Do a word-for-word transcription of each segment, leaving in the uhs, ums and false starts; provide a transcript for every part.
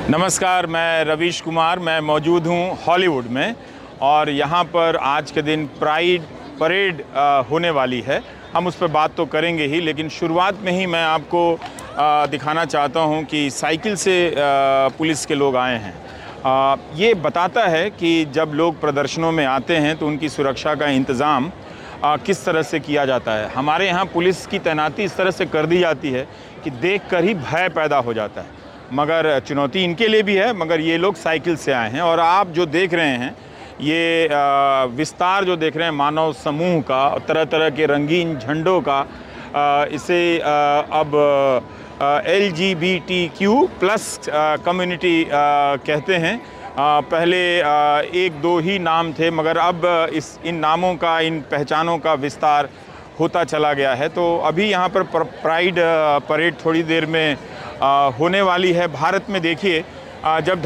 नमस्कार, मैं रवीश कुमार। मैं मौजूद हूँ हॉलीवुड में और यहाँ पर आज के दिन प्राइड परेड होने वाली है। हम उस पर बात तो करेंगे ही, लेकिन शुरुआत में ही मैं आपको आ, दिखाना चाहता हूँ कि साइकिल से आ, पुलिस के लोग आए हैं। आ, ये बताता है कि जब लोग प्रदर्शनों में आते हैं तो उनकी सुरक्षा का इंतज़ाम आ, किस तरह से किया जाता है। हमारे यहाँ पुलिस की तैनाती इस तरह से कर दी जाती है कि देखकर ही भय पैदा हो जाता है। मगर चुनौती इनके लिए भी है, मगर ये लोग साइकिल से आए हैं। और आप जो देख रहे हैं ये आ, विस्तार जो देख रहे हैं मानव समूह का, तरह तरह के रंगीन झंडों का, आ, इसे आ, अब L G B T Q plus community कहते हैं। आ, पहले आ, एक दो ही नाम थे, मगर अब इस इन नामों का, इन पहचानों का विस्तार होता चला गया है। तो अभी यहाँ पर प्राइड परेड थोड़ी देर में आ, होने वाली है। भारत में देखिए, जब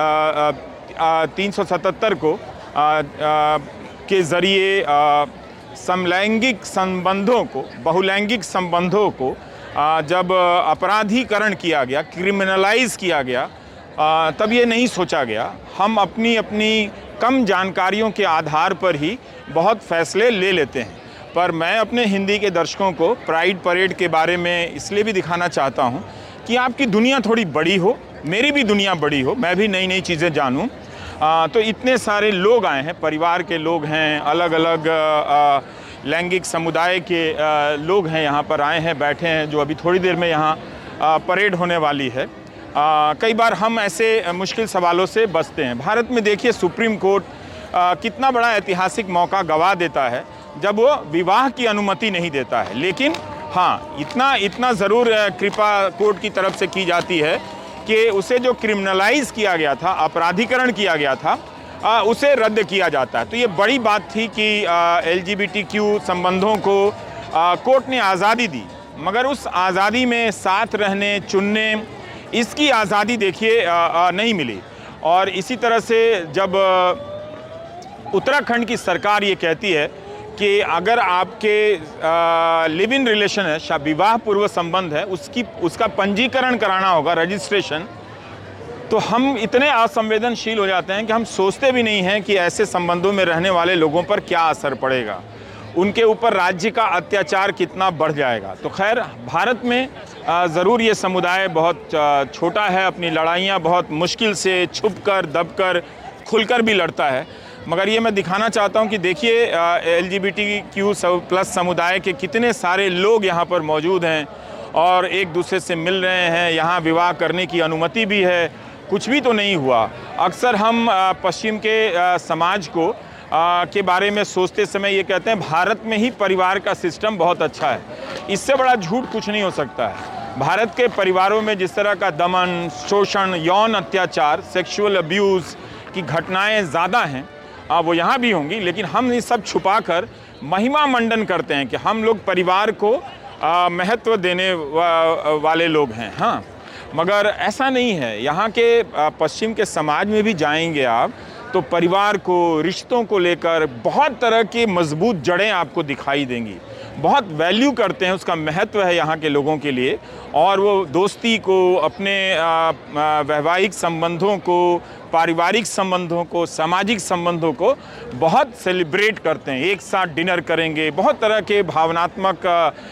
धारा तीन सौ सतहत्तर को आ, आ, के ज़रिए समलैंगिक संबंधों को, बहुलैंगिक संबंधों को आ, जब अपराधीकरण किया गया, क्रिमिनलाइज किया गया, आ, तब ये नहीं सोचा गया। हम अपनी अपनी कम जानकारियों के आधार पर ही बहुत फैसले ले लेते हैं। पर मैं अपने हिंदी के दर्शकों को प्राइड परेड के बारे में इसलिए भी दिखाना चाहता हूँ कि आपकी दुनिया थोड़ी बड़ी हो, मेरी भी दुनिया बड़ी हो, मैं भी नई नई चीज़ें जानूँ। तो इतने सारे लोग आए हैं, परिवार के लोग हैं, अलग अलग लैंगिक समुदाय के आ, लोग हैं, यहाँ पर आए हैं, बैठे हैं, जो अभी थोड़ी देर में यहाँ परेड होने वाली है। आ, कई बार हम ऐसे मुश्किल सवालों से बचते हैं। भारत में देखिए, सुप्रीम कोर्ट आ, कितना बड़ा ऐतिहासिक मौका गवा देता है जब वो विवाह की अनुमति नहीं देता है। लेकिन हाँ, इतना इतना ज़रूर कृपा कोर्ट की तरफ से की जाती है कि उसे जो क्रिमिनलाइज किया गया था, अपराधीकरण किया गया था, आ, उसे रद्द किया जाता है। तो ये बड़ी बात थी कि L G B T Q संबंधों को आ, कोर्ट ने आज़ादी दी, मगर उस आज़ादी में साथ रहने, चुनने, इसकी आज़ादी देखिए नहीं मिली। और इसी तरह से जब उत्तराखंड की सरकार ये कहती है कि अगर आपके लिव इन रिलेशन है, विवाह पूर्व संबंध है, उसकी उसका पंजीकरण कराना होगा, रजिस्ट्रेशन, तो हम इतने असंवेदनशील हो जाते हैं कि हम सोचते भी नहीं हैं कि ऐसे संबंधों में रहने वाले लोगों पर क्या असर पड़ेगा, उनके ऊपर राज्य का अत्याचार कितना बढ़ जाएगा। तो खैर, भारत में ज़रूर ये समुदाय बहुत छोटा है, अपनी लड़ाइयाँ बहुत मुश्किल से छुप कर, दब कर, खुल कर भी लड़ता है। मगर ये मैं दिखाना चाहता हूँ कि देखिए L G B T Q plus समुदाय के कितने सारे लोग यहाँ पर मौजूद हैं और एक दूसरे से मिल रहे हैं। यहाँ विवाह करने की अनुमति भी है, कुछ भी तो नहीं हुआ। अक्सर हम आ, पश्चिम के आ, समाज को आ, के बारे में सोचते समय ये कहते हैं भारत में ही परिवार का सिस्टम बहुत अच्छा है। इससे बड़ा झूठ कुछ नहीं हो सकता है। भारत के परिवारों में जिस तरह का दमन, शोषण, यौन अत्याचार, सेक्सुअल अब्यूज़ की घटनाएँ ज़्यादा हैं, वो यहाँ भी होंगी, लेकिन हम ये सब छुपाकर महिमा मंडन करते हैं कि हम लोग परिवार को आ, महत्व देने वा, वाले लोग हैं। हाँ, मगर ऐसा नहीं है। यहाँ के आ, पश्चिम के समाज में भी जाएंगे आप तो परिवार को, रिश्तों को लेकर बहुत तरह की मजबूत जड़ें आपको दिखाई देंगी। बहुत वैल्यू करते हैं, उसका महत्व है यहाँ के लोगों के लिए। और वो दोस्ती को, अपने वैवाहिक संबंधों को, पारिवारिक संबंधों को, सामाजिक संबंधों को बहुत सेलिब्रेट करते हैं। एक साथ डिनर करेंगे, बहुत तरह के भावनात्मक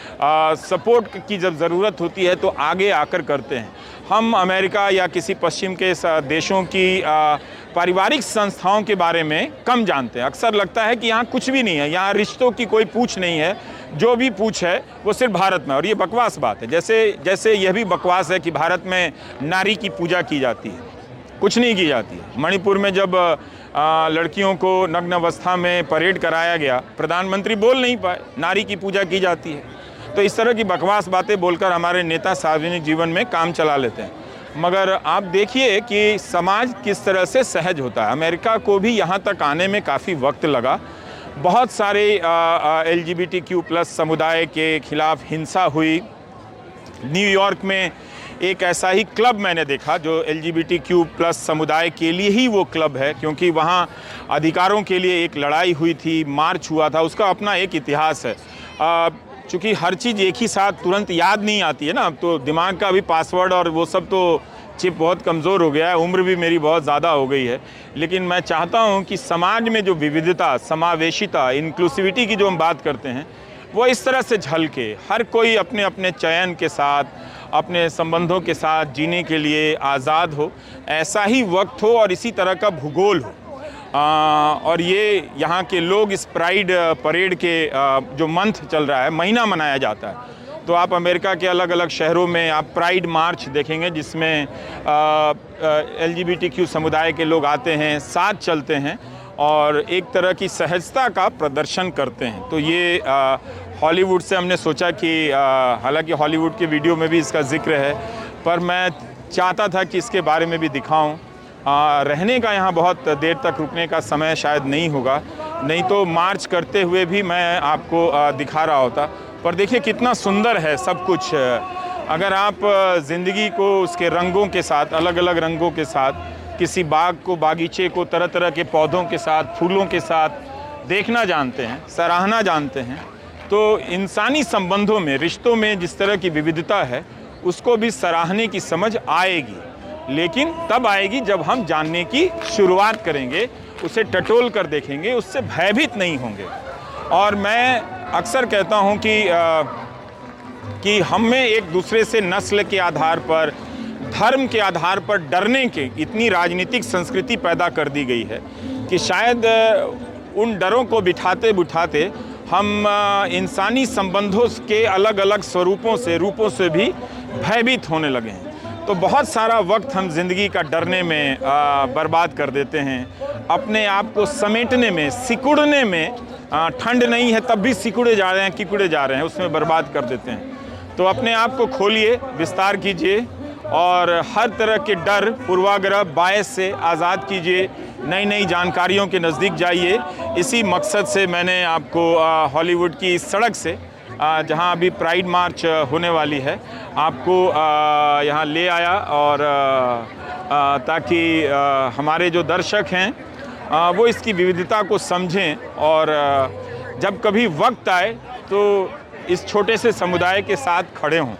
सपोर्ट की जब ज़रूरत होती है तो आगे आकर करते हैं। हम अमेरिका या किसी पश्चिम के देशों की आ, पारिवारिक संस्थाओं के बारे में कम जानते हैं। अक्सर लगता है कि यहाँ कुछ भी नहीं है, यहाँ रिश्तों की कोई पूछ नहीं है, जो भी पूछ है वो सिर्फ भारत में। और ये बकवास बात है। जैसे जैसे यह भी बकवास है कि भारत में नारी की पूजा की जाती है, कुछ नहीं की जाती है। मणिपुर में जब आ, लड़कियों को नग्न अवस्था में परेड कराया गया, प्रधानमंत्री बोल नहीं पाए, नारी की पूजा की जाती है। तो इस तरह की बकवास बातें बोलकर हमारे नेता सार्वजनिक जीवन में काम चला लेते हैं। मगर आप देखिए कि समाज किस तरह से सहज होता है। अमेरिका को भी यहाँ तक आने में काफ़ी वक्त लगा। बहुत सारे L G B T Q plus समुदाय के खिलाफ हिंसा हुई। न्यूयॉर्क में एक ऐसा ही क्लब मैंने देखा जो L G B T Q plus समुदाय के लिए ही वो क्लब है, क्योंकि वहाँ अधिकारों के लिए एक लड़ाई हुई थी, मार्च हुआ था, उसका अपना एक इतिहास है। चूँकि हर चीज़ एक ही साथ तुरंत याद नहीं आती है ना, तो दिमाग का भी पासवर्ड और वो सब तो चिप बहुत कमज़ोर हो गया है, उम्र भी मेरी बहुत ज़्यादा हो गई है, लेकिन मैं चाहता हूँ कि समाज में जो विविधता, समावेशिता, इंक्लूसिविटी की जो हम बात करते हैं, वो इस तरह से झलके, हर कोई अपने अपने चयन के साथ, अपने संबंधों के साथ जीने के लिए आज़ाद हो। ऐसा ही वक्त हो और इसी तरह का भूगोल हो। आ, और ये यहाँ के लोग इस प्राइड परेड के आ, जो मंथ चल रहा है, महीना मनाया जाता है, तो आप अमेरिका के अलग अलग शहरों में आप प्राइड मार्च देखेंगे, जिसमें L G B T Q समुदाय के लोग आते हैं, साथ चलते हैं और एक तरह की सहजता का प्रदर्शन करते हैं। तो ये हॉलीवुड से हमने सोचा कि हालांकि हॉलीवुड के वीडियो में भी इसका जिक्र है, पर मैं चाहता था कि इसके बारे में भी दिखाऊं। आ, रहने का यहाँ बहुत देर तक रुकने का समय शायद नहीं होगा, नहीं तो मार्च करते हुए भी मैं आपको आ, दिखा रहा होता। पर देखिए कितना सुंदर है सब कुछ। अगर आप ज़िंदगी को उसके रंगों के साथ, अलग अलग रंगों के साथ, किसी बाग को, बागीचे को तरह तरह के पौधों के साथ, फूलों के साथ देखना जानते हैं, सराहना जानते हैं, तो इंसानी संबंधों में, रिश्तों में जिस तरह की विविधता है, उसको भी सराहने की समझ आएगी। लेकिन तब आएगी जब हम जानने की शुरुआत करेंगे, उसे टटोल कर देखेंगे, उससे भयभीत नहीं होंगे। और मैं अक्सर कहता हूं कि आ, कि हमें एक दूसरे से नस्ल के आधार पर, धर्म के आधार पर डरने के इतनी राजनीतिक संस्कृति पैदा कर दी गई है कि शायद उन डरों को बिठाते बिठाते हम इंसानी संबंधों के अलग अलग स्वरूपों से, रूपों से भी भयभीत होने लगे हैं। तो बहुत सारा वक्त हम जिंदगी का डरने में आ, बर्बाद कर देते हैं, अपने आप को समेटने में, सिकुड़ने में। ठंड नहीं है तब भी सिकुड़े जा रहे हैं, किकुड़े जा रहे हैं, उसमें बर्बाद कर देते हैं। तो अपने आप को खोलिए, विस्तार कीजिए और हर तरह के डर, पूर्वाग्रह, बायस से आज़ाद कीजिए, नई नई जानकारियों के नज़दीक जाइए। इसी मकसद से मैंने आपको हॉलीवुड की इस सड़क से, जहां अभी प्राइड मार्च होने वाली है, आपको यहां ले आया, और ताकि हमारे जो दर्शक हैं वो इसकी विविधता को समझें और जब कभी वक्त आए तो इस छोटे से समुदाय के साथ खड़े हों।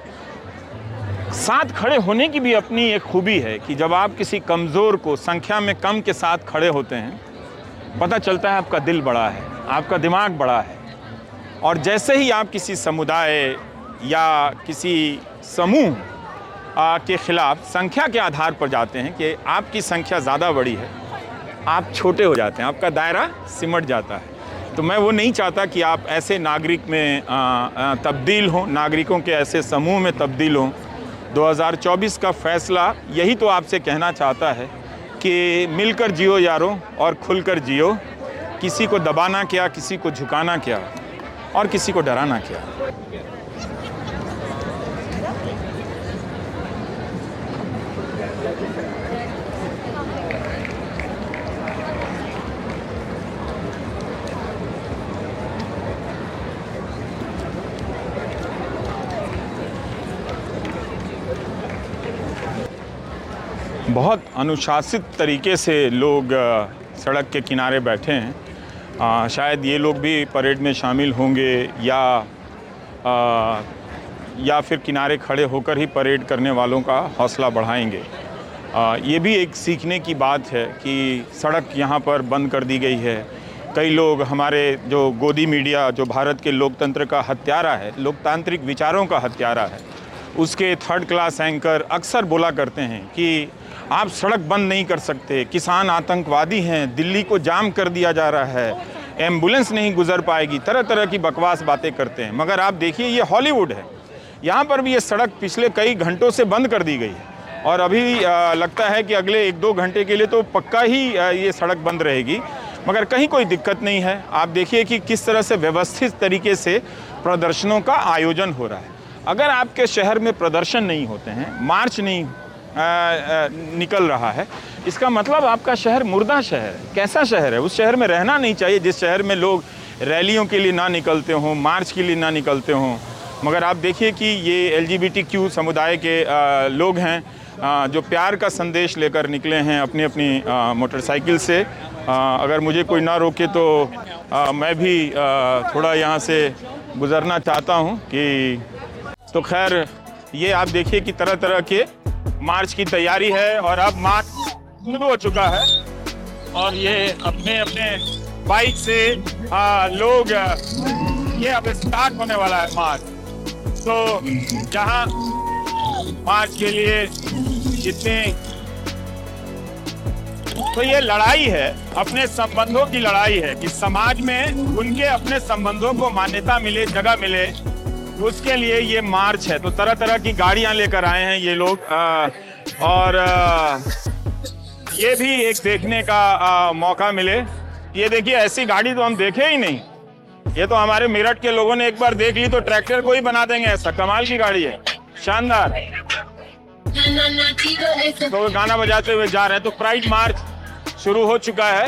साथ खड़े होने की भी अपनी एक खूबी है कि जब आप किसी कमज़ोर को संख्या में कम के साथ खड़े होते हैं, पता चलता है आपका दिल बड़ा है, आपका दिमाग बड़ा है। और जैसे ही आप किसी समुदाय या किसी समूह के ख़िलाफ़ संख्या के आधार पर जाते हैं कि आपकी संख्या ज़्यादा बड़ी है, आप छोटे हो जाते हैं, आपका दायरा सिमट जाता है। तो मैं वो नहीं चाहता कि आप ऐसे नागरिक में आ, आ, तब्दील हों, नागरिकों के ऐसे समूह में तब्दील हों। दो हज़ार चौबीस का फ़ैसला यही तो आपसे कहना चाहता है कि मिलकर जियो यारों और खुलकर जियो। किसी को दबाना क्या, किसी को झुकाना क्या और किसी को डराना क्या। बहुत अनुशासित तरीके से लोग सड़क के किनारे बैठे हैं। आ, शायद ये लोग भी परेड में शामिल होंगे या आ, या फिर किनारे खड़े होकर ही परेड करने वालों का हौसला बढ़ाएंगे। आ, ये भी एक सीखने की बात है कि सड़क यहाँ पर बंद कर दी गई है। कई लोग, हमारे जो गोदी मीडिया, जो भारत के लोकतंत्र का हत्यारा है, लोकतांत्रिक विचारों का हत्यारा है, उसके थर्ड क्लास एंकर अक्सर बोला करते हैं कि आप सड़क बंद नहीं कर सकते, किसान आतंकवादी हैं, दिल्ली को जाम कर दिया जा रहा है, एम्बुलेंस नहीं गुजर पाएगी, तरह तरह की बकवास बातें करते हैं। मगर आप देखिए, ये हॉलीवुड है, यहाँ पर भी ये सड़क पिछले कई घंटों से बंद कर दी गई है और अभी आ, लगता है कि अगले एक दो घंटे के लिए तो पक्का ही आ, ये सड़क बंद रहेगी। मगर कहीं कोई दिक्कत नहीं है। आप देखिए कि किस तरह से व्यवस्थित तरीके से प्रदर्शनों का आयोजन हो रहा है। अगर आपके शहर में प्रदर्शन नहीं होते हैं, मार्च नहीं आ, आ, निकल रहा है, इसका मतलब आपका शहर मुर्दा शहर है। कैसा शहर है? उस शहर में रहना नहीं चाहिए जिस शहर में लोग रैलियों के लिए ना निकलते हों, मार्च के लिए ना निकलते हों। मगर आप देखिए कि ये L G B T Q समुदाय के आ, लोग हैं आ, जो प्यार का संदेश लेकर निकले हैं अपनी अपनी मोटरसाइकिल से। आ, अगर मुझे कोई ना रोके तो आ, मैं भी आ, थोड़ा यहाँ से गुज़रना चाहता हूँ कि तो खैर ये आप देखिए कि तरह तरह के मार्च की तैयारी है और अब मार्च शुरू हो चुका है और ये अपने अपने बाइक से आ, लोग ये अब स्टार्ट होने वाला है मार्च। तो जहाँ मार्च के लिए जितने तो ये लड़ाई है, अपने संबंधों की लड़ाई है कि समाज में उनके अपने संबंधों को मान्यता मिले, जगह मिले, उसके लिए ये मार्च है। तो तरह तरह की गाड़ियां लेकर आए हैं ये लोग आ, और आ, ये भी एक देखने का आ, मौका मिले। ये देखिए, ऐसी गाड़ी तो हम देखे ही नहीं। ये तो हमारे मेरठ के लोगों ने एक बार देख ली तो ट्रैक्टर को ही बना देंगे, ऐसा कमाल की गाड़ी है, शानदार। तो गाना बजाते हुए जा रहे हैं। तो प्राइड मार्च शुरू हो चुका है।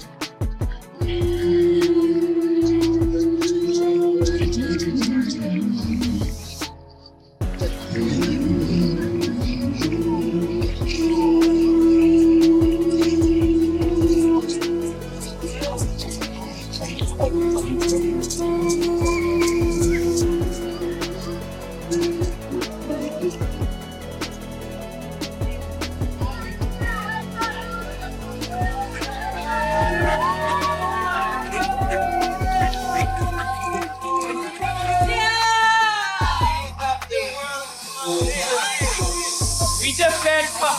We just said fuck.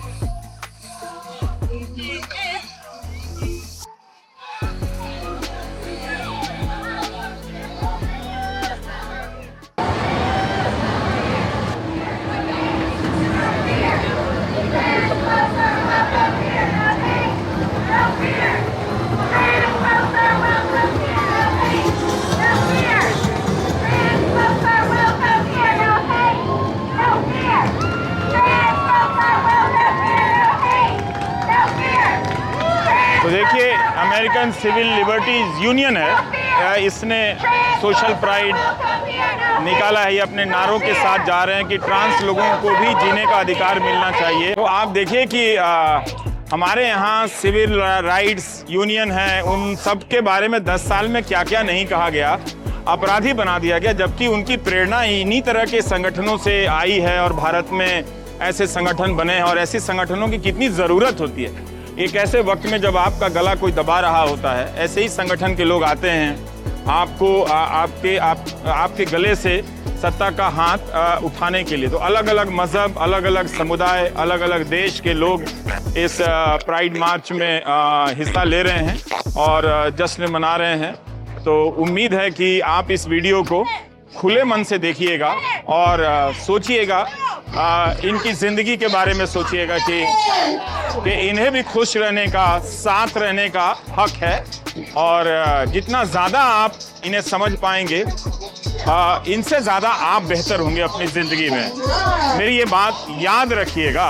तो देखिए, अमेरिकन सिविल लिबर्टीज यूनियन है, इसने सोशल प्राइड निकाला है। ये अपने नारों के साथ जा रहे हैं कि ट्रांस लोगों को भी जीने का अधिकार मिलना चाहिए। तो आप देखिए कि आ, हमारे यहाँ सिविल राइट्स यूनियन है, उन सब के बारे में दस साल में क्या क्या नहीं कहा गया, अपराधी बना दिया गया, जबकि उनकी प्रेरणा इन्हीं तरह के संगठनों से आई है और भारत में ऐसे संगठन बने हैं। और ऐसे संगठनों की कितनी ज़रूरत होती है एक ऐसे वक्त में जब आपका गला कोई दबा रहा होता है। ऐसे ही संगठन के लोग आते हैं आपको आ, आपके आप, आपके गले से सत्ता का हाथ आ, उठाने के लिए। तो अलग अलग मजहब, अलग अलग समुदाय, अलग अलग देश के लोग इस आ, प्राइड मार्च में आ, हिस्सा ले रहे हैं और आ, जश्न मना रहे हैं। तो उम्मीद है कि आप इस वीडियो को खुले मन से देखिएगा और आ, सोचिएगा, आ, इनकी ज़िंदगी के बारे में सोचिएगा कि कि इन्हें भी खुश रहने का, साथ रहने का हक है। और जितना ज़्यादा आप इन्हें समझ पाएंगे, इनसे ज़्यादा आप बेहतर होंगे अपनी ज़िंदगी में। मेरी ये बात याद रखिएगा।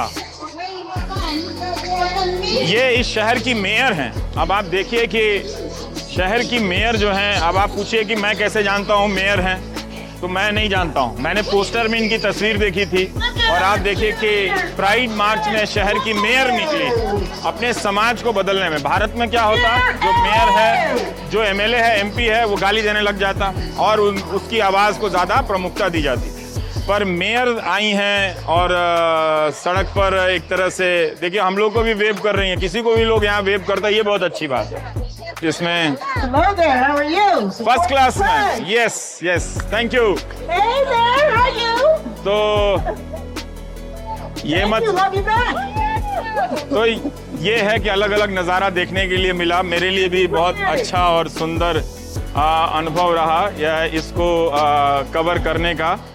ये इस शहर की मेयर हैं। अब आप देखिए कि शहर की मेयर जो हैं, अब आप पूछिए कि मैं कैसे जानता हूँ मेयर हैं, तो मैं नहीं जानता हूँ। मैंने पोस्टर में इनकी तस्वीर देखी थी और आप देखिए कि प्राइड मार्च में शहर की मेयर निकली अपने समाज को बदलने में। भारत में क्या होता, जो मेयर है, जो एमएलए है, एमपी है, वो गाली देने लग जाता और उन, उसकी आवाज़ को ज़्यादा प्रमुखता दी जाती। पर मेयर आई हैं और आ, सड़क पर एक तरह से देखिए, हम लोग को भी वेव कर रही हैं, किसी को भी लोग यहाँ वेव करता है, ये बहुत अच्छी बात है। जिसमें फर्स्ट क्लास में, यस यस, थैंक यू। तो ये मत तो ये है कि अलग अलग नज़ारा देखने के लिए मिला। मेरे लिए भी बहुत अच्छा और सुंदर आ, अनुभव रहा यह इसको आ, कवर करने का।